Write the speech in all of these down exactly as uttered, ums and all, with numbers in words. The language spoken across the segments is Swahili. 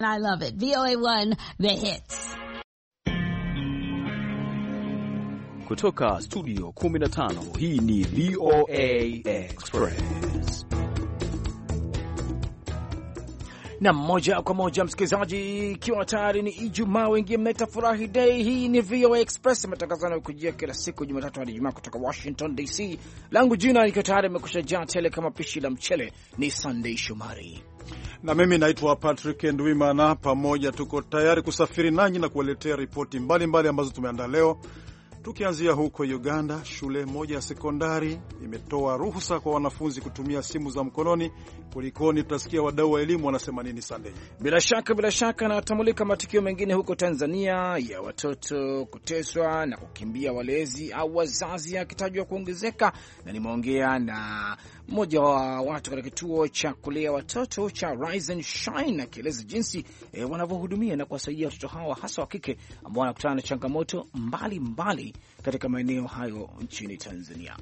I love it. V O A one, the hits. Kutoka studio kumi na tano, hii ni V O A Express. Na moja kwa moja msikilizaji, ikiwa tayari ni Ijumaa, wengi mnaita furahi day. Hii ni V O A Express, matangazo yanayokujia kila siku Jumatatu hadi Ijumaa kutoka Washington D C. Langu jina liko tayari nimekusha jaa tele kama pishi la mchele, ni Sunday Shomari. Na mimi naitwa Patrick Ndwimana, pamoja tuko tayari kusafiri nanyi na kuwaletea ripoti mbalimbali ambazo tumeandaa leo. Tukianzia huko Uganda, shule moja ya sekondari imetoa ruhusa kwa wanafunzi kutumia simu za mkononi. Kulikoni, tutasikia wadau wa elimu wanasema nini Sunday. Bila shaka, bila shaka na tamulika matukio mengine huko Tanzania ya watoto kuteswa na kukimbia walezi au wazazi akitajwa kuongezeka, na nimeongea na mmoja wa watu katika kituo cha kulea watoto cha Rise and Shine akieleza jinsi e, wanavyohudumia na kuwasaidia watoto hawa hasa wa kike ambao wanakutana na changamoto mbali mbali katika maeneo hayo nchini Tanzania.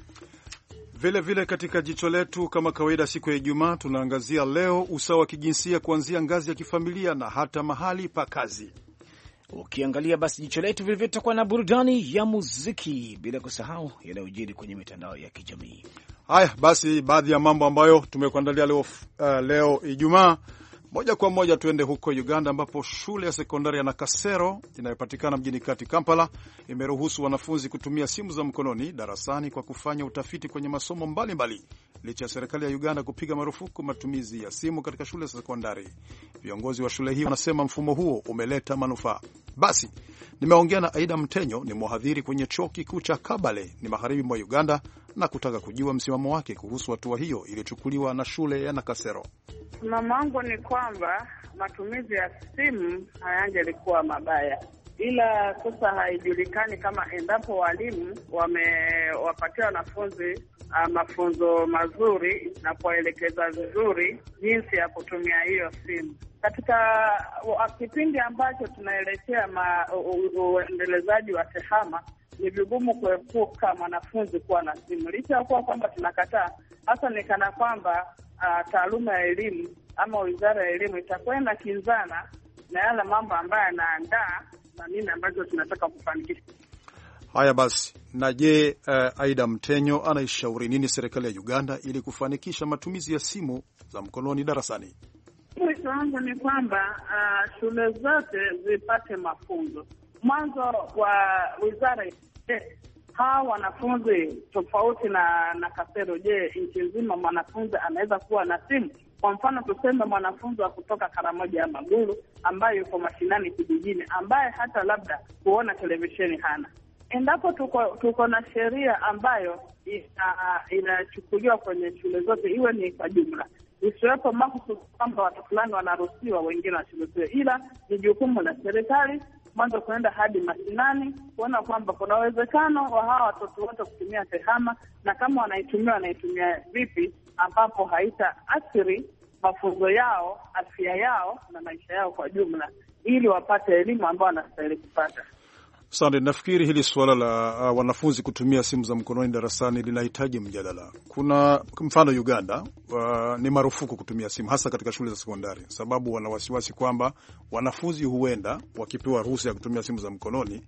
Vile vile katika jicho letu, kama kawaida siku ya Ijumaa, tunaangazia leo usawa wa kijinsia kuanzia ngazi ya kifamilia na hata mahali pa kazi. Ukiangalia basi jicho letu vile vile tutakuwa na burudani ya muziki, bila kusahau yanayojiri kwenye mitandao ya kijamii. Haya basi, baadhi ya mambo ambayo tumekuandalia leo, uh, leo Ijumaa. Moja kwa moja tuende huko Uganda, ambapo shule ya sekondari ya Nakasero inayopatikana mjini kati Kampala imeruhusu wanafunzi kutumia simu za mkononi darasani kwa kufanya utafiti kwenye masomo mbalimbali, licha ya serikali ya Uganda kupiga marufuku matumizi ya simu katika shule za sekondari. Viongozi wa shule hii wanasema mfumo huo umeleta manufaa. Basi nimeongea na Aida Mtenyo, ni mhadhiri kwenye chuo kikuu cha Kabale ni magharibi mwa Uganda, na kutaka kujua msimamo wake kuhusu hatua hiyo iliyochukuliwa na shule ya Nakasero. Msimamo wangu ni kwamba matumizi ya simu hayangelikuwa mabaya, ila sasa haijulikani kama endapo walimu wamewapatia wanafunzi uh, mafunzo mazuri na kuwaelekeza vizuri jinsi ya kutumia hiyo simu. Katika uh, kipindi ambacho tunaelekea uendelezaji wa tehama, ni vigumu kuepuka mwanafunzi kuwa na simu, licha ya kuwa kwamba tunakataa. Hasa ni kana kwamba uh, taaluma ya elimu ama wizara ya elimu itakwenda kinzana na yale mambo ambayo yanaandaa na nini ambacho tunataka kufanikisha. Haya basi, na je, uh, Aida Mtenyo anaishauri nini serikali ya Uganda ili kufanikisha matumizi ya simu za mkononi darasani? Wito wangu ni kwamba uh, shule zote zipate mafunzo mwanzo wa wizara. Je, hawa wanafunzi tofauti na na Kasero, je, nchi nzima mwanafunzi anaweza kuwa na simu? Kwa mfano tuseme mwanafunzi wa kutoka Karamoja ya Maguru ambaye yuko mashinani kijijini, ambaye hata labda kuona televisheni hana. Endapo tuko tuko na sheria ambayo inachukuliwa ina kwenye shule zote, iwe ni kwa jumla, isiwepo mahususi kwamba watu fulani wanaruhusiwa wengine wasiruhusiwe, ila ni jukumu la serikali mwanzo kuenda hadi mashinani kuona kwamba kuna uwezekano wa hawa watoto wote kutumia tehama, na kama wanaitumia wanaitumia vipi ambapo haita athiri mafunzo yao, afya yao na maisha yao kwa jumla, ili wapate elimu ambayo wanastahili kupata. Asante. Nafikiri hili suala la uh, wanafunzi kutumia simu za mkononi darasani linahitaji mjadala. Kuna mfano Uganda, uh, ni marufuku kutumia simu hasa katika shule za sekondari, sababu wana wasiwasi kwamba wanafunzi huenda wakipewa ruhusa ya kutumia simu za mkononi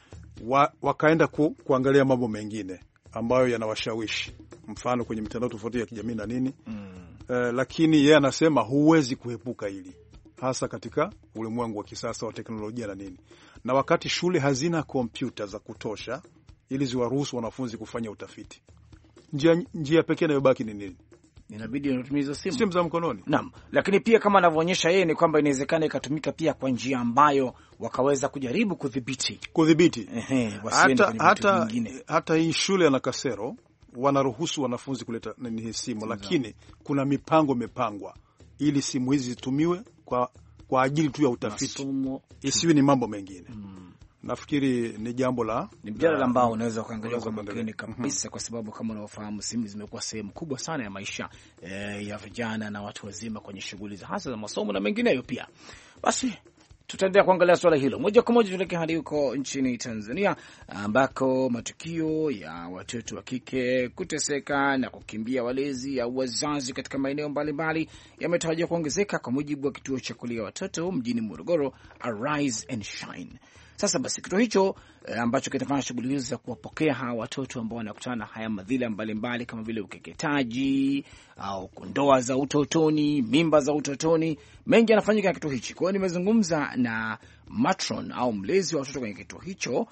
wa, wakaenda ku, kuangalia mambo mengine ambayo yanawashawishi, mfano kwenye mitandao tofauti ya kijamii na nini. Mm. Uh, lakini yeye anasema huwezi kuepuka hili, hasa katika ulimwengu wa kisasa wa teknolojia na nini. Na wakati shule hazina kompyuta za kutosha ili ziwaruhusu wanafunzi kufanya utafiti, njia njia pekee inayobaki ni nini? Inabidi unatumia simu, simu za mkononi. Naam, lakini pia kama anavyoonyesha yeye ni kwamba inawezekana ikatumika pia kwa njia ambayo wakaweza kujaribu kudhibiti kudhibiti. Ehe, hata hata hata hii shule ya Nakasero wanaruhusu wanafunzi kuleta nini simu, simu, lakini zao. Kuna mipango imepangwa ili simu hizi zitumiwe kwa kwa ajili tu ya utafiti, isiwe ni mambo mengine. Hmm. Nafikiri ni jambo la ni mjadala ambao unaweza kuangalia kwa makini kabisa, kwa sababu kama unavyofahamu simu zimekuwa sehemu kubwa sana ya maisha eh, ya vijana na watu wazima kwenye shughuli za hasa za masomo na mengineyo pia. Basi Tutaendelea kuangalia swala hilo moja kwa moja. Tuelekea hadi huko nchini Tanzania ambako matukio ya watoto wa kike kuteseka na kukimbia walezi au wazazi katika maeneo mbalimbali yametarajiwa kuongezeka, kwa mujibu wa kituo cha kulia watoto mjini Morogoro, Arise and Shine. Sasa basi kituo hicho e, ambacho kitafanya shughuli hizo za kuwapokea hawa watoto ambao wanakutana na haya madhila mbalimbali kama vile ukeketaji au ndoa za utotoni, mimba za utotoni, mengi yanafanyika na kituo hichi. Kwa hiyo nimezungumza na matron au mlezi wa watoto kwenye kituo hicho,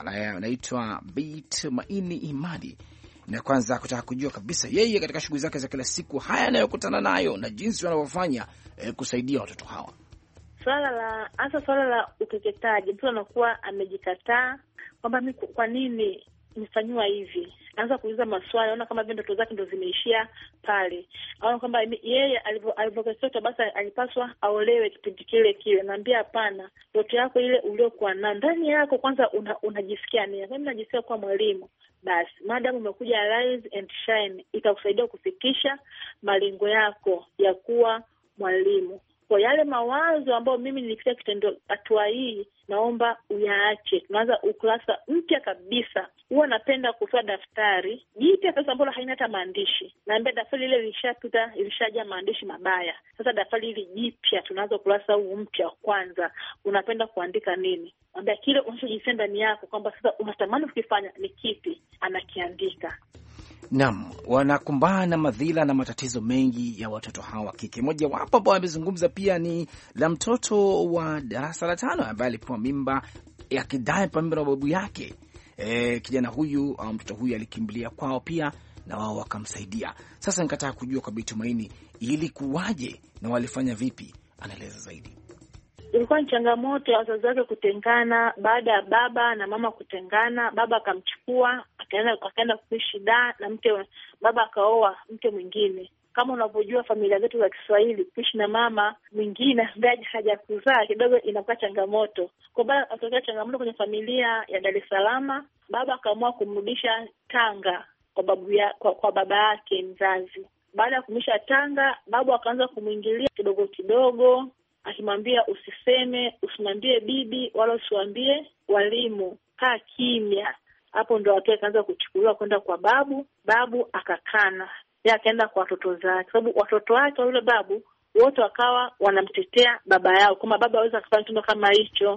anaitwa Bit Maini Imadi, na kwanza kutaka kujua kabisa yeye katika shughuli zake za kila siku haya anayokutana nayo na jinsi wanavyofanya e, kusaidia watoto hawa. Swala la hasa swala la ukeketaji, mtu anakuwa amejikataa kwamba mimi kwa nini nifanyiwa hivi, anaanza kuuliza maswali, anaona kama vile ndoto zake ndo zimeishia pale, anaona kwamba yeye alivyokeketwa basi alipaswa aolewe kipindi kile kile. Naambia hapana, ndoto yako ile uliokuwa na ndani yako kwanza unajisikia una nini? Mimi najisikia kuwa mwalimu. Basi madam umekuja Arise and Shine itakusaidia kufikisha malengo yako ya kuwa mwalimu. Kwa yale mawazo ambayo mimi nilifikia kitendo hatua hii, naomba uyaache. Tunaanza ukurasa mpya kabisa. Huwa napenda kutoa daftari jipya sasa ambalo haina hata maandishi. Naambia daftari ile lilishapita, ilishajaa maandishi mabaya. Sasa daftari hili jipya tunaanza ukurasa huu mpya kwanza. Unapenda kuandika nini? Naambia kile unachojisikia ndani yako kwamba sasa unatamani kukifanya ni kipi, anakiandika. Naam, wanakumbana na madhila na matatizo mengi ya watoto hawa kike. Moja wapo ambao amezungumza pia ni la mtoto wa darasa la tano ambaye alipewa mimba yakidai pamoja na babu yake. E, kijana huyu au mtoto huyu alikimbilia kwao pia na wao wakamsaidia. Sasa nikataka kujua kwa Bitumaini ili kuwaje na walifanya vipi, anaeleza zaidi. Ilikuwa ni changamoto ya wazazi wake kutengana, baada ya baba na mama kutengana. Baba akamchukua akaenda akaenda kuishi da na mke, baba akaoa mke mwingine. Kama unavyojua familia zetu za Kiswahili, kuishi na mama mwingine ambaye hajakuzaa kidogo inakuwa changamoto. Kwa baba atokea changamoto kwenye familia ya Dar es Salaam, baba akaamua kumrudisha Tanga kwa babu ya, kwa, kwa baba yake mzazi. Baada ya kumisha Tanga, baba akaanza kumwingilia kidogo kidogo, akimwambia usiseme, usimwambie bibi wala usiwaambie walimu, kaa kimya. Hapo ndo watu akaanza kuchukuliwa kwenda kwa babu, babu akakana. Yeye akaenda kwa watoto zake, sababu watoto wake yule babu wote wakawa wanamtetea baba yao kama baba hawezi kufanya kitendo kama hicho.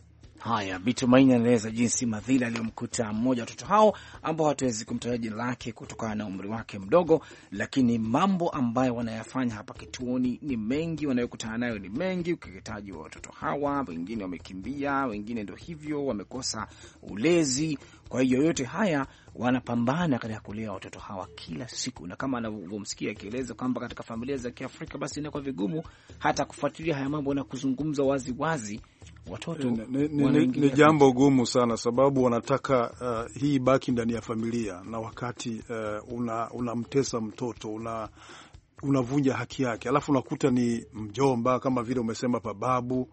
Haya, Bitumaini anaeleza jinsi madhila aliyomkuta mmoja watoto hao ambao hatuwezi kumtaja jina lake kutokana na umri wake mdogo, lakini mambo ambayo wanayafanya hapa kituoni ni mengi, wanayokutana nayo ni mengi. Ukeketaji wa watoto hawa, wengine wamekimbia, wengine ndio hivyo wamekosa ulezi. Kwa hiyo yote haya wanapambana katika kulea watoto hawa kila siku, na kama anavyomsikia akieleza kwamba katika familia za Kiafrika basi inakuwa vigumu hata kufuatilia haya mambo na kuzungumza wazi wazi. Watoto ni, ni, ni, ni jambo gumu sana, sababu wanataka uh, hii baki ndani ya familia, na wakati uh, una unamtesa mtoto, una unavunja haki yake, alafu unakuta ni mjomba kama vile umesema pa babu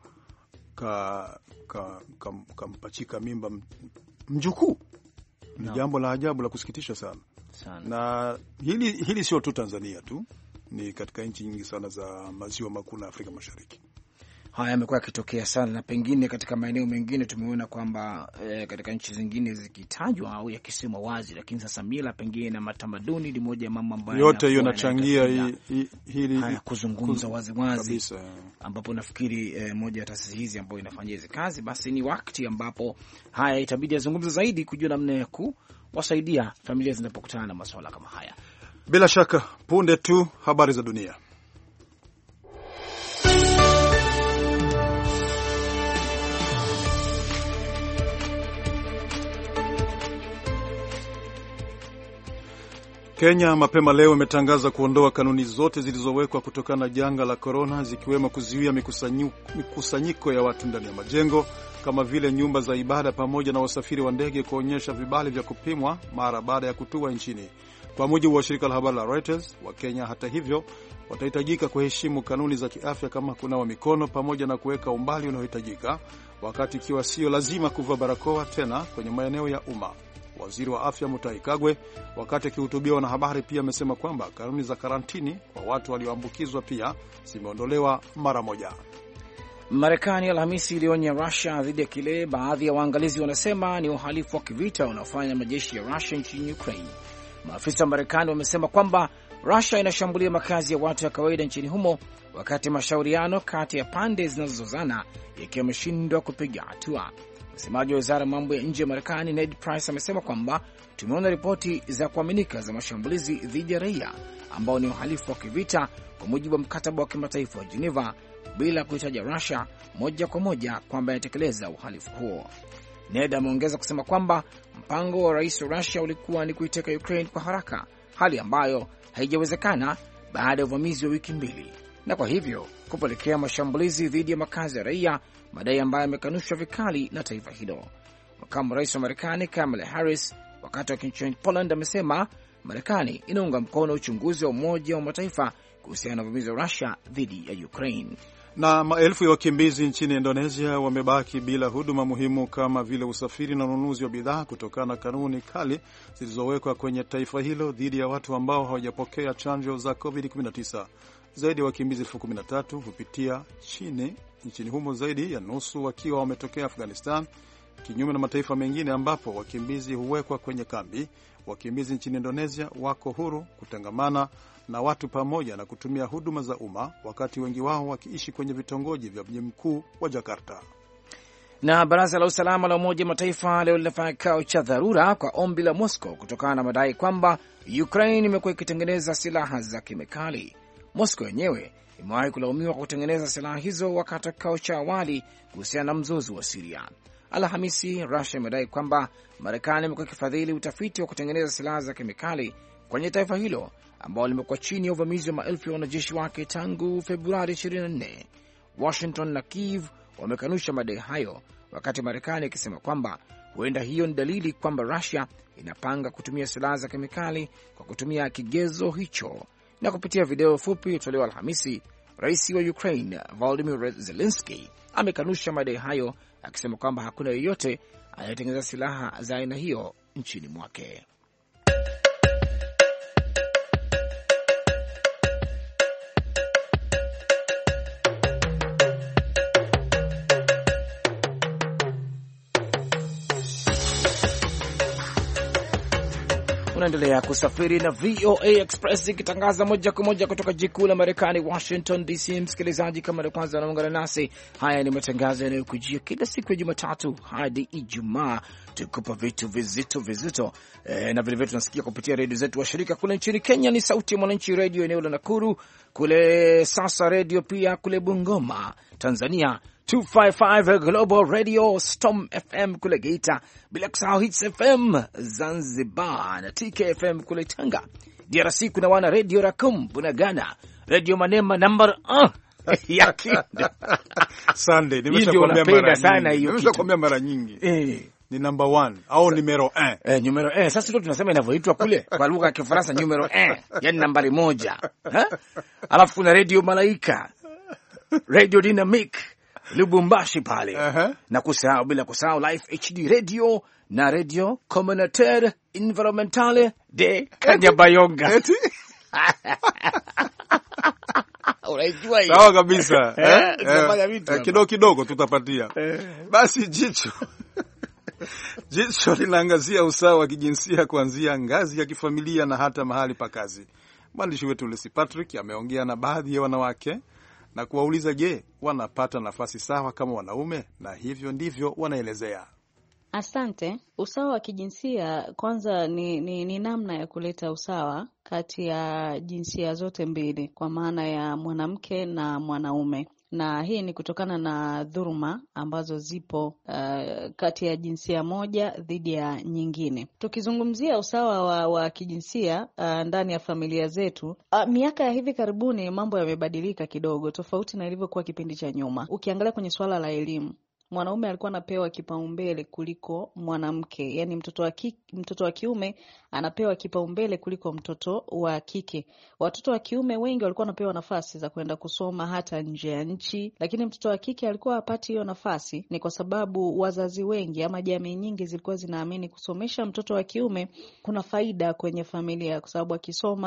ka kampachika ka, ka mimba mjukuu. Ni no. Jambo la ajabu la kusikitisha sana, sana. Na hili hili sio tu Tanzania tu, ni katika nchi nyingi sana za maziwa makuu na Afrika Mashariki. Haya yamekuwa yakitokea sana, na pengine katika maeneo mengine tumeona kwamba e, katika nchi zingine zikitajwa au yakisemwa wazi, lakini sasa mila pengine na matamaduni ni moja ya mambo ambayo yote hiyo yanachangia hili haya kuzungumza wazi wazi, ambapo nafikiri e, moja ya taasisi hizi ambayo inafanya hizo kazi, basi ni wakati ambapo haya itabidi yazungumze zaidi, kujua namna ya kuwasaidia familia zinapokutana na masuala kama haya. Bila shaka punde tu habari za dunia. Kenya mapema leo imetangaza kuondoa kanuni zote zilizowekwa kutokana na janga la korona, zikiwemo kuzuia mikusanyiko ya watu ndani ya majengo kama vile nyumba za ibada, pamoja na wasafiri wa ndege kuonyesha vibali vya kupimwa mara baada ya kutua nchini. Kwa mujibu wa shirika la habari la Reuters, wa Kenya hata hivyo watahitajika kuheshimu kanuni za kiafya kama kunawa mikono pamoja na kuweka umbali unaohitajika, wakati ikiwa sio lazima kuvaa barakoa tena kwenye maeneo ya umma. Waziri wa afya Mutahi Kagwe, wakati akihutubia wanahabari, pia amesema kwamba kanuni za karantini kwa watu walioambukizwa pia zimeondolewa mara moja. Marekani Alhamisi ilionya Russia dhidi ya kile baadhi ya waangalizi wanasema ni uhalifu wa kivita unaofanya na majeshi ya Russia nchini Ukraine. Maafisa wa Marekani wamesema kwamba Russia inashambulia makazi ya watu ya kawaida nchini humo, wakati mashauriano kati ya pande zinazozozana yakiwa yameshindwa kupiga hatua. Msemaji wa wizara ya mambo ya nje ya Marekani Ned Price amesema kwamba tumeona ripoti za kuaminika za mashambulizi dhidi ya raia ambao ni uhalifu wa kivita kwa mujibu wa mkataba wa kimataifa wa Geneva, bila kuitaja Russia moja kwa moja kwamba inatekeleza uhalifu huo. Ned ameongeza kusema kwamba mpango wa rais wa Russia ulikuwa ni kuiteka Ukraine kwa haraka, hali ambayo haijawezekana baada ya uvamizi wa wiki mbili, na kwa hivyo kupelekea mashambulizi dhidi ya makazi ya raia, madai ambayo yamekanushwa vikali na taifa hilo. Makamu rais wa Marekani Kamala Harris, wakati wa nchini Poland, amesema Marekani inaunga mkono uchunguzi wa Umoja wa Mataifa kuhusiana na uvamizi wa Russia dhidi ya Ukraine. Na maelfu ya wakimbizi nchini Indonesia wamebaki bila huduma muhimu kama vile usafiri na ununuzi wa bidhaa kutokana na kanuni kali zilizowekwa kwenye taifa hilo dhidi ya watu ambao hawajapokea chanjo za covid kumi na tisa. Zaidi ya wakimbizi elfu kumi na tatu hupitia chini nchini humo, zaidi ya nusu wakiwa wametokea Afghanistan, kinyume na mataifa mengine ambapo wakimbizi huwekwa kwenye kambi. Wakimbizi nchini Indonesia wako huru kutangamana na watu pamoja na kutumia huduma za umma, wakati wengi wao wakiishi kwenye vitongoji vya mji mkuu wa Jakarta. Na baraza la usalama la Umoja wa Mataifa leo linafanya kikao cha dharura kwa ombi la Moscow kutokana na madai kwamba Ukraine imekuwa ikitengeneza silaha za kemikali. Moscow yenyewe imewahi kulaumiwa kwa kutengeneza silaha hizo wakati wa kikao cha awali kuhusiana na mzozo wa Syria. Alhamisi, Russia imedai kwamba Marekani imekuwa ikifadhili utafiti wa kutengeneza silaha za kemikali kwenye taifa hilo ambao limekuwa chini ya uvamizi wa maelfu ya wanajeshi wake tangu Februari ishirini na nne. Washington na Kiev wamekanusha madai hayo, wakati Marekani ikisema kwamba huenda hiyo ni dalili kwamba Russia inapanga kutumia silaha za kemikali kwa kutumia kigezo hicho. Na kupitia video fupi iliyotolewa Alhamisi, rais wa Ukraine Volodymyr Zelensky amekanusha madai hayo, akisema kwamba hakuna yeyote anayetengeneza silaha za aina hiyo nchini mwake. Unaendelea kusafiri na V O A Express ikitangaza moja kwa moja kutoka jikuu la Marekani, Washington D C. Msikilizaji, kama ndio kwanza unaungana nasi, haya ni matangazo yanayokujia kila siku ya Jumatatu hadi Ijumaa, tukupa vitu vizito vizito. E, na vile vile tunasikia kupitia redio zetu wa shirika. Kule nchini Kenya ni Sauti ya Mwananchi Radio eneo la Nakuru, kule Sasa Radio pia kule Bungoma. Tanzania two fifty-five Global Radio, Storm F M kule Geita, bila kusahau Hits F M Zanzibar na T K F M kule Tanga. D R C kuna wana Radio Rakum Bunagana, Radio Manema number uh, ya Kinda. Sunday nimeshakwambia mara sana hiyo. Nimeshakwambia mara nyingi. Eh, ni number one au numero un. Eh, numero un. Sasa ndio tunasema inavyoitwa kule kwa lugha ya Kifaransa, numero un, yani nambari moja. Ha? Alafu kuna Radio Malaika, Radio Dynamic Lubumbashi pale. Uh-huh. Na kusahau bila kusahau Life H D Radio na Radio Communautaire Environnementale de Kanyabayonga. Unajua hiyo. Sawa kabisa. Eh, tunafanya vitu eh, kidogo kidogo tutapatia. Basi jicho. Jicho linaangazia usawa wa kijinsia kuanzia ngazi ya kifamilia na hata mahali pa kazi. Mwandishi wetu Lucy Patrick ameongea na baadhi ya wanawake na kuwauliza, je, wanapata nafasi sawa kama wanaume? Na hivyo ndivyo wanaelezea. Asante. Usawa wa kijinsia kwanza ni, ni, ni namna ya kuleta usawa kati ya jinsia zote mbili, kwa maana ya mwanamke na mwanaume. Na hii ni kutokana na dhuluma ambazo zipo uh, kati ya jinsia moja dhidi ya nyingine. Tukizungumzia usawa wa, wa kijinsia uh, ndani ya familia zetu, uh, miaka ya hivi karibuni mambo yamebadilika kidogo, tofauti na ilivyokuwa kipindi cha nyuma. Ukiangalia kwenye swala la elimu, mwanaume alikuwa anapewa kipaumbele kuliko mwanamke. Yaani mtoto wa kike, mtoto wa kiume anapewa kipaumbele kuliko mtoto wa kike. Watoto wa kiume wengi walikuwa wanapewa nafasi za kwenda kusoma hata nje ya nchi, lakini mtoto wa kike alikuwa hapati hiyo nafasi. Ni kwa sababu wazazi wengi ama jamii nyingi zilikuwa zinaamini kusomesha mtoto wa kiume kuna faida kwenye familia, kwa sababu akisoma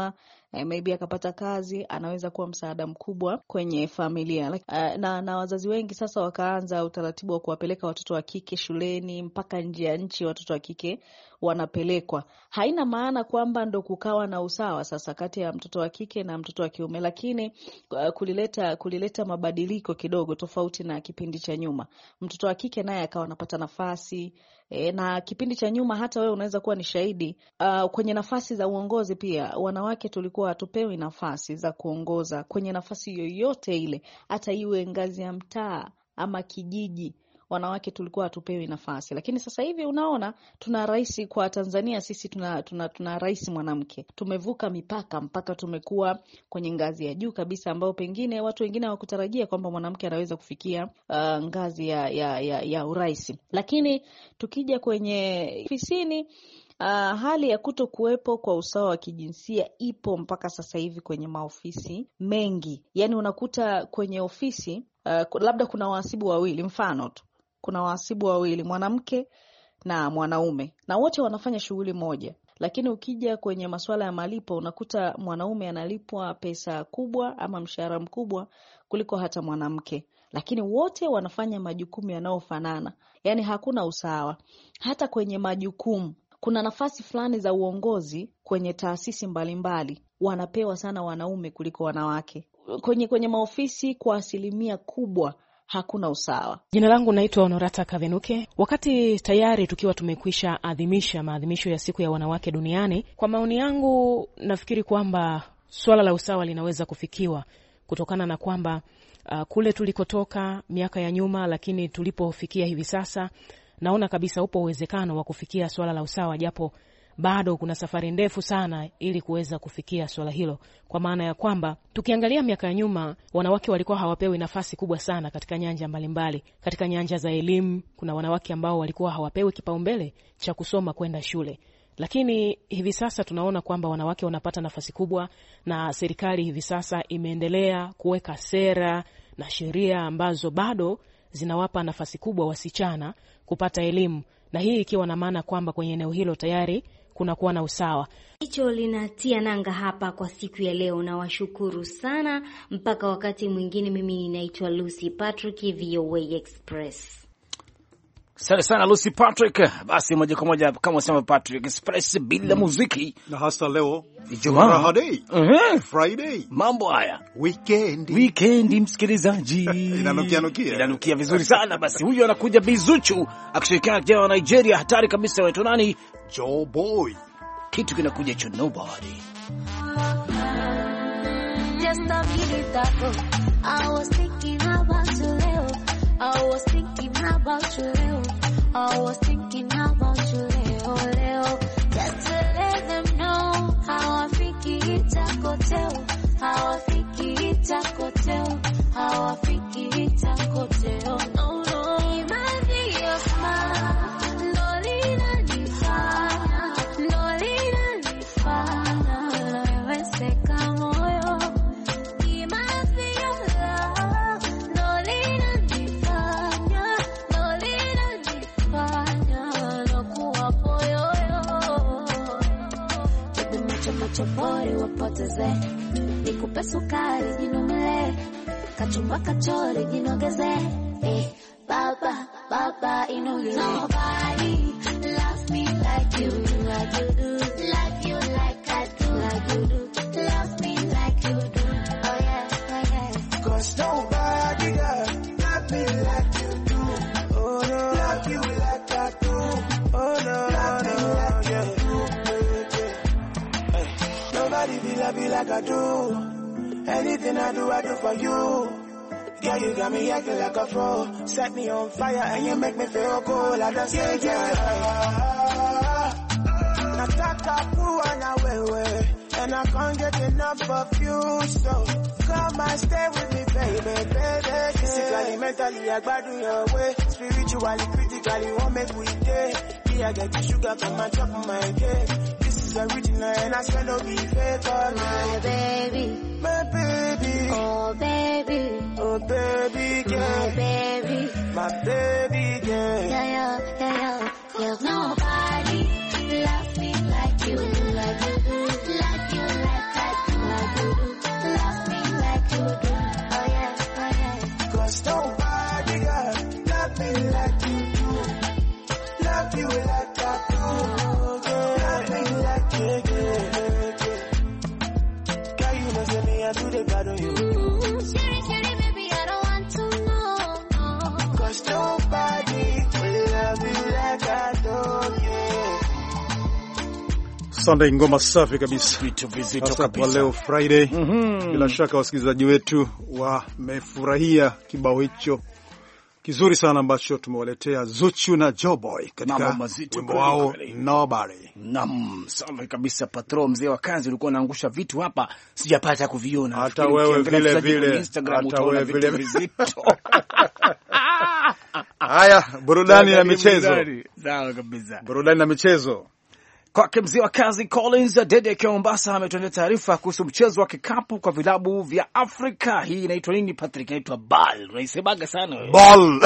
eh, maybe akapata kazi, anaweza kuwa msaada mkubwa kwenye familia. Uh, na, na wazazi wengi sasa wakaanza utaratibu wa kuwapeleka watoto wa kike shuleni mpaka nje ya nchi, watoto wa kike wanapelekwa. Haina maana kwamba ndo kukawa na usawa sasa kati ya mtoto wa kike na mtoto wa kiume, lakini uh, kulileta kulileta mabadiliko kidogo tofauti na kipindi cha nyuma. Mtoto wa kike naye akawa anapata nafasi e, na kipindi cha nyuma hata wewe unaweza kuwa ni shahidi uh, kwenye nafasi za uongozi pia wanawake tulikuwa hatupewi nafasi za kuongoza kwenye nafasi yoyote ile, hata iwe ngazi ya mtaa ama kijiji. Wanawake tulikuwa hatupewi nafasi. Lakini sasa hivi unaona tuna rais kwa Tanzania, sisi tuna tuna, tuna rais mwanamke. Tumevuka mipaka mpaka tumekuwa kwenye ngazi ya juu kabisa ambao pengine watu wengine hawakutarajia kwamba mwanamke anaweza kufikia uh, ngazi ya ya ya, ya urais. Lakini tukija kwenye ofisini, uh, hali ya kuto kuwepo kwa usawa wa kijinsia ipo mpaka sasa hivi kwenye maofisi mengi. Yaani unakuta kwenye ofisi uh, labda kuna wahasibu wawili, mfano tu kuna wahasibu wawili, mwanamke na mwanaume, na wote wanafanya shughuli moja. Lakini ukija kwenye masuala ya malipo unakuta mwanaume analipwa pesa kubwa ama mshahara mkubwa kuliko hata mwanamke. Lakini wote wanafanya majukumu yanayofanana. Yaani hakuna usawa. Hata kwenye majukumu kuna nafasi fulani za uongozi kwenye taasisi mbalimbali wanapewa sana wanaume kuliko wanawake. Kwenye kwenye maofisi kwa asilimia kubwa hakuna usawa. Jina langu naitwa Honorata Kavenuke. Wakati tayari tukiwa tumekwisha adhimisha maadhimisho ya siku ya wanawake duniani, kwa maoni yangu nafikiri kwamba swala la usawa linaweza kufikiwa kutokana na kwamba uh, kule tulikotoka miaka ya nyuma, lakini tulipofikia hivi sasa, naona kabisa upo uwezekano wa kufikia swala la usawa, japo bado kuna safari ndefu sana ili kuweza kufikia swala hilo. Kwa maana ya kwamba tukiangalia miaka ya nyuma, wanawake walikuwa hawapewi nafasi kubwa sana katika nyanja mbalimbali. Katika nyanja za elimu kuna wanawake ambao walikuwa hawapewi kipaumbele cha kusoma kwenda shule. Lakini hivi sasa tunaona kwamba wanawake wanapata nafasi kubwa, na serikali hivi sasa imeendelea kuweka sera na sheria ambazo bado zinawapa nafasi kubwa wasichana kupata elimu, na hii ikiwa na maana kwamba kwenye eneo hilo tayari kuna kuwa na usawa. Hicho linatia nanga hapa kwa siku ya leo, na washukuru sana. Mpaka wakati mwingine, mimi ninaitwa Lucy Patrick, V O A Express. Asante sana Lucy Patrick. Basi moja kwa moja kama usema Patrick Express bila mm. muziki. Na hasa leo Ijumaa day. Uh-huh. Friday. Mambo haya. Weekend. Weekend msikilizaji. Inanukia nukia. Inanukia vizuri sana. Basi huyu anakuja Bizuchu akishirikiana na kijana wa Nigeria hatari kabisa, wetu nani? Joe Boy. Kitu kinakuja cho nobody. Just a minute ago I was thinking about you leo. I was thinking about you leo. I was thinking about you leo leo. Just to let them know how I think it's a hotel. How I think it's a hotel. How I think it's a hotel. No, no. It might be your smile. Lolita nifana. Lolita nifana. Wewe seka moyo. It might be your love. Lolita nifana. Lolita nifana. Lokuwa poyoyo. Bebe macho macho pori wapoteze. Nikupe sukari jinomele. Kachumba kachori jinogeze. Eh, baba, baba inogeze. Nobody loves me like you, like you do. Like you, like I do, like you do. Love me like you do. Oh yeah, oh yeah. Cause nobody got love me like you do. Oh no, love you like I do. Oh no, love no, me like yeah. you do. Yeah. Hey. Nobody be love me like I do. Anything I do, I do for you. Girl, you got me acting like a pro. Set me on fire and you make me feel cool. I just say, yeah. Nataka kuwa na wewe, and I can't get enough of you. So come and stay with me, baby, baby. Physically, mentally, I gbadu your way. Spiritually, critically, won't make we day. Yeah, I get the sugar from my top of my cake. This is original and I swear no be fake. Oh, my baby. My baby, oh baby, oh baby girl, my baby, my baby girl. Yeah, yeah, yeah, yeah. There's nobody loves me like you, like you do, like you, like I do, nobody will love you like I do, yeah. Sunday, ngoma safi kabisa. Vitu vizito kabisa. Kwa leo Friday. Mm -hmm. Bila shaka wasikilizaji wetu wamefurahia kibao hicho kizuri sana ambacho tumewaletea Zuchu na Joboy katika wimbo wao Nobody. Naam, safi kabisa. Patro, mzee wa kazi, ulikuwa unaangusha vitu hapa sijapata kuviona. Hata wewe vile vile. Hata wewe vile vizito. Haya, burudani na michezo. Sawa kabisa. Burudani na michezo. Kwa mzee wa kazi Collins Dede akiwa Mombasa ametuletea taarifa kuhusu mchezo wa kikapu kwa vilabu vya Afrika. Hii inaitwa nini Patrick? Inaitwa ball. Unaisemaga sana wewe. Ball.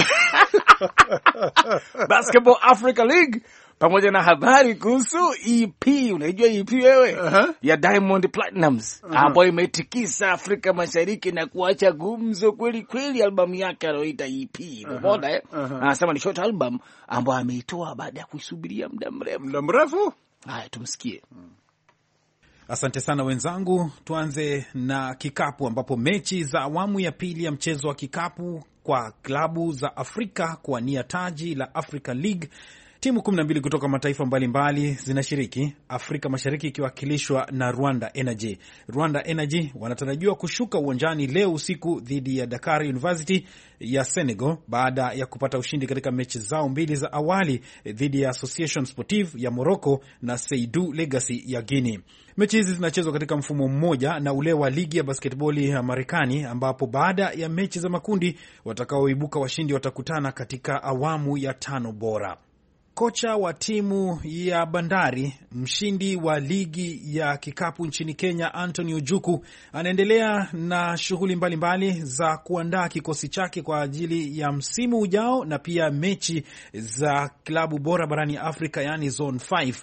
Basketball Africa League, pamoja na habari kuhusu E P. Unajua E P wewe? Uh -huh. Ya Diamond Platnumz, uh -huh, ambayo imetikisa Afrika Mashariki na kuacha gumzo kweli kweli, albamu yake anayoita E P. Umeona eh? Anasema ni short album ambayo ameitoa baada ya kuisubiria muda mrefu. Muda mrefu? Haya, tumsikie. Asante sana wenzangu. Tuanze na kikapu ambapo mechi za awamu ya pili ya mchezo wa kikapu kwa klabu za Afrika kuwania taji la Africa League, timu kumi na mbili kutoka mataifa mbalimbali zinashiriki, Afrika Mashariki ikiwakilishwa na Rwanda Energy. Rwanda Energy wanatarajiwa kushuka uwanjani leo usiku dhidi ya Dakar University ya Senegal baada ya kupata ushindi katika mechi zao mbili za awali dhidi ya Association Sportive ya Morocco na Seidu Legacy ya Guinea. Mechi hizi zinachezwa katika mfumo mmoja na ule wa ligi ya basketball ya Marekani, ambapo baada ya mechi za makundi watakaoibuka washindi watakutana katika awamu ya tano bora. Kocha wa timu ya Bandari, mshindi wa ligi ya kikapu nchini Kenya, Anthony Ojuku, anaendelea na shughuli mbalimbali za kuandaa kikosi chake kwa ajili ya msimu ujao na pia mechi za klabu bora barani Afrika, yani Zone tano.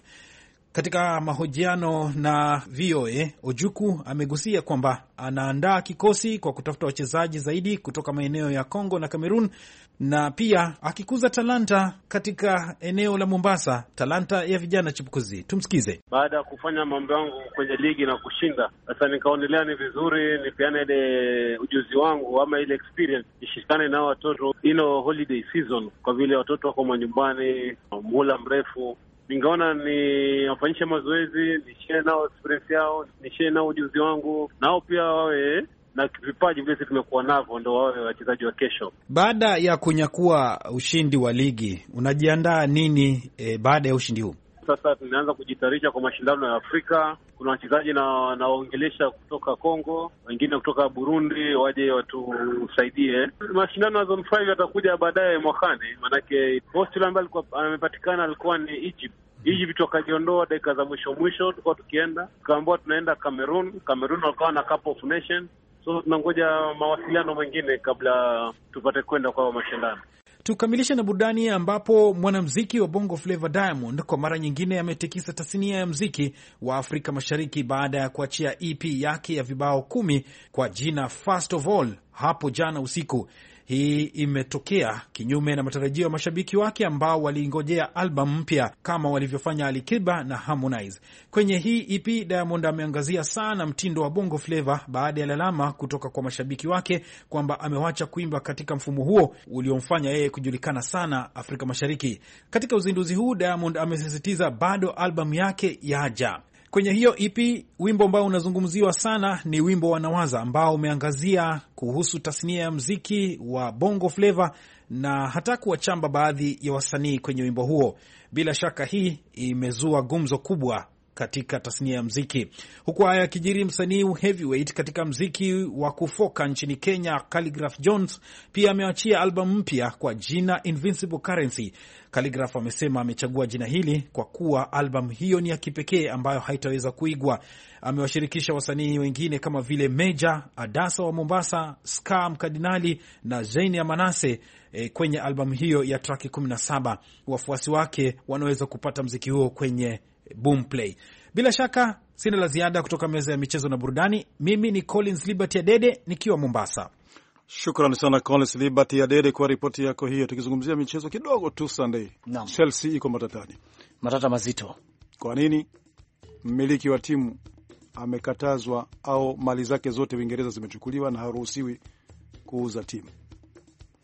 Katika mahojiano na V O A, Ojuku amegusia kwamba anaandaa kikosi kwa kutafuta wachezaji zaidi kutoka maeneo ya Kongo na Cameroon, na pia akikuza talanta katika eneo la Mombasa, talanta ya vijana chipukuzi. Tumsikize. Baada ya kufanya mambo yangu kwenye ligi na kushinda, sasa nikaonelea ni vizuri nipeane ile ujuzi wangu ama ile experience, nishikane na watoto ino holiday season, kwa vile watoto wako manyumbani muhula mrefu. Ningaona ni wafanyishe mazoezi, nishare nao experience yao, nishare nao ujuzi wangu, nao pia wawe na vipaji vile tumekuwa navyo, ndo wawe wachezaji wa kesho. Baada ya kunyakua ushindi wa ligi, unajiandaa nini e, baada ya ushindi huu? Sasa tunaanza kujitayarisha kwa mashindano ya Afrika. Kuna wachezaji na nawaongelesha kutoka Kongo, wengine kutoka Burundi, waje watusaidie. Mashindano ya Zone tano yatakuja baadaye mwakani, manake host yule ambaye alikuwa amepatikana alikuwa ni Egypt. Egypt wakajiondoa dakika za mwisho mwisho, tulikuwa tukienda tukaambiwa tunaenda Cameroon. Cameroon walikuwa na Cup of Nations, so tunangoja mawasiliano mengine kabla tupate kwenda kwa mashindano. Tukamilisha na burudani ambapo mwanamuziki wa Bongo Flava Diamond kwa mara nyingine ametikisa tasnia ya muziki wa Afrika Mashariki baada ya kuachia E P yake ya vibao kumi kwa jina First of All hapo jana usiku. Hii imetokea kinyume na matarajio ya mashabiki wake ambao waliingojea album mpya kama walivyofanya Ali Kiba na Harmonize. Kwenye hii E P, Diamond ameangazia sana mtindo wa Bongo Flava baada ya lalama kutoka kwa mashabiki wake kwamba amewacha kuimba katika mfumo huo uliomfanya yeye kujulikana sana Afrika Mashariki. Katika uzinduzi huu, Diamond amesisitiza bado album yake yaja. Kwenye hiyo E P, wimbo ambao unazungumziwa sana ni wimbo wa Nawaza ambao umeangazia kuhusu tasnia ya muziki wa Bongo Flava na hata kuwachamba baadhi ya wasanii kwenye wimbo huo. Bila shaka hii imezua gumzo kubwa katika tasnia ya muziki. Huku haya kijiri, msanii heavyweight katika muziki wa kufoka nchini Kenya, Khaligraph Jones, pia ameachia albamu mpya kwa jina Invincible Currency. Khaligraph amesema amechagua jina hili kwa kuwa albamu hiyo ni ya kipekee ambayo haitaweza kuigwa. Amewashirikisha wasanii wengine kama vile Meja, Adasa wa Mombasa, Ska Mkardinali na Zaini ya Manase e, kwenye albamu hiyo ya traki kumi na saba. Wafuasi wake wanaweza kupata mziki huo kwenye Boomplay. Bila shaka sina la ziada kutoka meza ya michezo na burudani. Mimi ni Collins Liberty Adede nikiwa Mombasa. Shukrani sana Collins Liberty Adede kwa ripoti yako hiyo. Tukizungumzia michezo kidogo tu Sunday. No. Chelsea iko matatani. Matata mazito. Kwa nini? Mmiliki wa timu amekatazwa au mali zake zote Uingereza zimechukuliwa na haruhusiwi kuuza timu.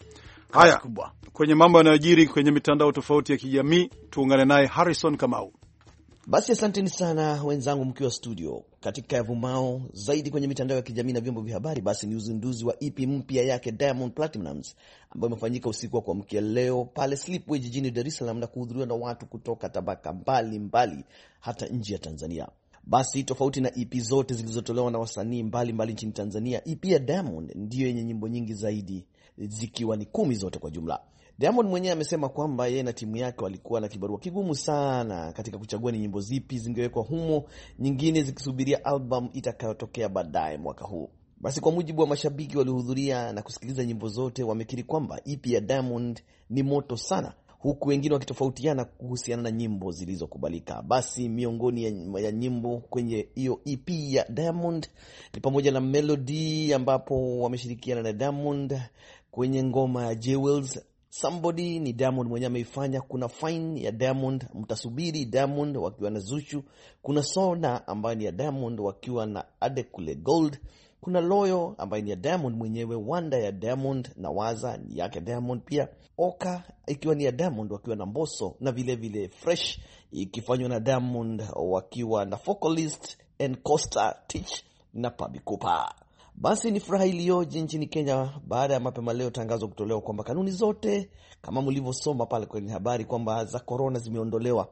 Haya, kwenye mambo yanayojiri kwenye mitandao tofauti ya kijamii, tuungane naye Harrison Kamau. Basi asanteni sana wenzangu mkiwa studio. Katika yavumao zaidi kwenye mitandao ya kijamii na vyombo vya habari, basi ni uzinduzi wa E P mpya yake Diamond Platnumz ambayo imefanyika usiku wa kuamkia leo pale Slipway jijini Dar es Salaam na kuhudhuriwa na watu kutoka tabaka mbali mbali hata nje ya Tanzania. Basi tofauti na E P zote zilizotolewa na wasanii mbalimbali nchini Tanzania, E P ya Diamond ndiyo yenye nyimbo nyingi zaidi, zikiwa ni kumi zote kwa jumla. Diamond mwenyewe amesema kwamba yeye na timu yake walikuwa na kibarua kigumu sana katika kuchagua ni nyimbo zipi zingewekwa humo, nyingine zikisubiria album itakayotokea baadaye mwaka huu. Basi kwa mujibu wa mashabiki waliohudhuria na kusikiliza nyimbo zote, wamekiri kwamba E P ya Diamond ni moto sana, huku wengine wakitofautiana kuhusiana na nyimbo zilizokubalika. Basi miongoni ya, ya nyimbo kwenye hiyo E P ya Diamond ni pamoja na Melody ambapo wameshirikiana na Diamond kwenye ngoma ya Jewels. Somebody ni Diamond mwenyewe ameifanya. Kuna Fine ya Diamond, Mtasubiri Diamond wakiwa na Zuchu. Kuna Sona ambayo ni ya Diamond wakiwa na Adekule Gold. Kuna Loyo ambayo ni ya Diamond mwenyewe. Wanda ya Diamond na Waza ni yake Diamond pia. Oka ikiwa ni ya Diamond wakiwa na Mbosso, na vile vile Fresh ikifanywa na Diamond wakiwa na Vocalist and Costa Titch na Pabi Kupa. Basi ni furaha iliyoje nchini Kenya baada ya mapema leo tangazo kutolewa kwamba kanuni zote kama mlivyosoma pale kwenye habari kwamba za corona zimeondolewa,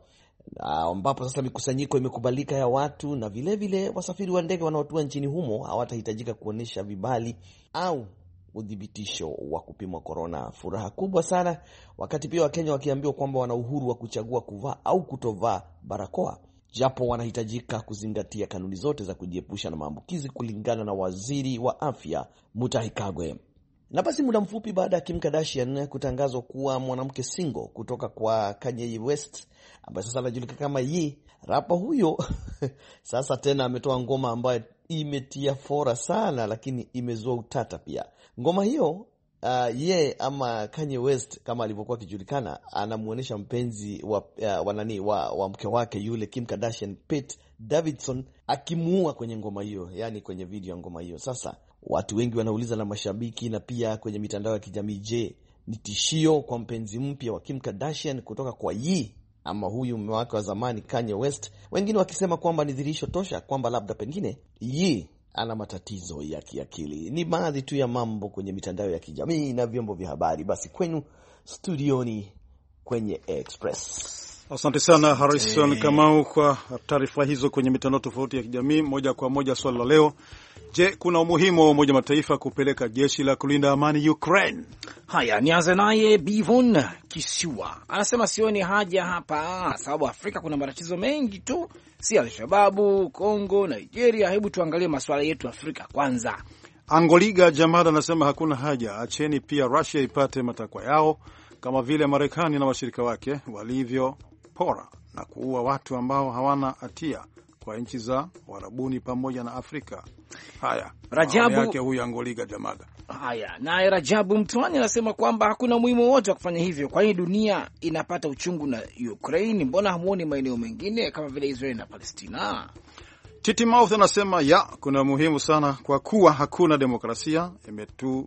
ambapo sasa mikusanyiko imekubalika ya watu, na vile vile wasafiri wa ndege wanaotua nchini humo hawatahitajika kuonesha vibali au udhibitisho wa kupimwa corona. Furaha kubwa sana, wakati pia Wakenya wakiambiwa kwamba wana uhuru wa kuchagua kuvaa au kutovaa barakoa, japo wanahitajika kuzingatia kanuni zote za kujiepusha na maambukizi kulingana na waziri wa afya Mutahi Kagwe. Na basi muda mfupi baada ya Kim Kardashian kutangazwa kuwa mwanamke single kutoka kwa Kanye West ambaye sasa anajulikana kama Ye, rapa huyo sasa tena ametoa ngoma ambayo imetia fora sana, lakini imezua utata pia. Ngoma hiyo Uh, ye ama Kanye West kama alivyokuwa kijulikana anamuonesha mpenzi wa, uh, wanani, wa, wa mke wake yule Kim Kardashian, Pete Davidson, akimuua kwenye ngoma hiyo, yani kwenye video ya ngoma hiyo. Sasa watu wengi wanauliza na mashabiki na pia kwenye mitandao ya kijamii, je, ni tishio kwa mpenzi mpya wa Kim Kardashian kutoka kwa Ye ama huyu mume wake wa zamani Kanye West? Wengine wakisema kwamba ni dhihirisho tosha kwamba labda pengine Ye ana matatizo ya kiakili. Ni baadhi tu ya mambo kwenye mitandao ya kijamii na vyombo vya habari. Basi kwenu studioni kwenye Express. Asante sana Harrison Kamau kwa taarifa hizo kwenye mitandao tofauti ya kijamii. Moja kwa moja swali la leo, je, kuna umuhimu wa Umoja Mataifa kupeleka jeshi la kulinda amani Ukraine? Haya, nianze naye Bivon Kisiwa. Anasema sioni haja hapa, sababu Afrika kuna matatizo mengi tu, si Al-Shababu, Kongo, Nigeria. Hebu tuangalie masuala yetu Afrika kwanza. Angoliga Jamada anasema hakuna haja, acheni pia Russia ipate matakwa yao kama vile Marekani na washirika wake walivyo pora na kuua watu ambao hawana hatia kwa nchi za Warabuni pamoja na Afrika. Haya, Rajabu yake huyu Angoliga Jamada. Haya, naye Rajabu Mtwani anasema kwamba hakuna umuhimu wote wa kufanya hivyo, kwani dunia inapata uchungu na Ukraine. Mbona hamuoni maeneo mengine kama vile Israel na Palestina? Titi Mouth anasema ya, kuna muhimu sana kwa kuwa hakuna demokrasia imetu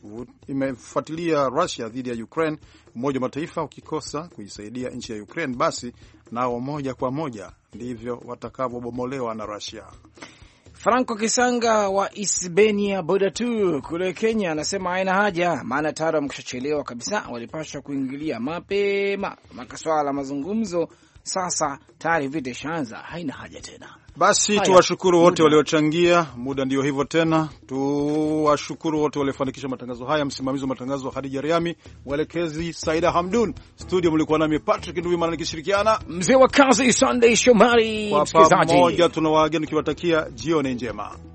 imefuatilia Russia dhidi ya Ukraine. Umoja wa Mataifa ukikosa kuisaidia nchi ya Ukraine, basi nao moja kwa moja ndivyo watakavyobomolewa na Russia. Franco Kisanga wa Isbenia Bodatu kule Kenya anasema haina haja, maana tayari wamekushachelewa kabisa, walipaswa kuingilia mapema makaswala la mazungumzo. Sasa tayari vita ishaanza, haina haja tena. Basi tuwashukuru wote waliochangia. Muda ndio hivyo tena. Tuwashukuru wote waliofanikisha matangazo haya. Msimamizi wa matangazo Hadija Riami, mwelekezi Saida Hamdun. Studio mlikuwa nami Patrick Nduvimana nikishirikiana mzee wa kazi Sunday Shomari. Kwa pamoja tunawaageni kiwatakia jioni njema.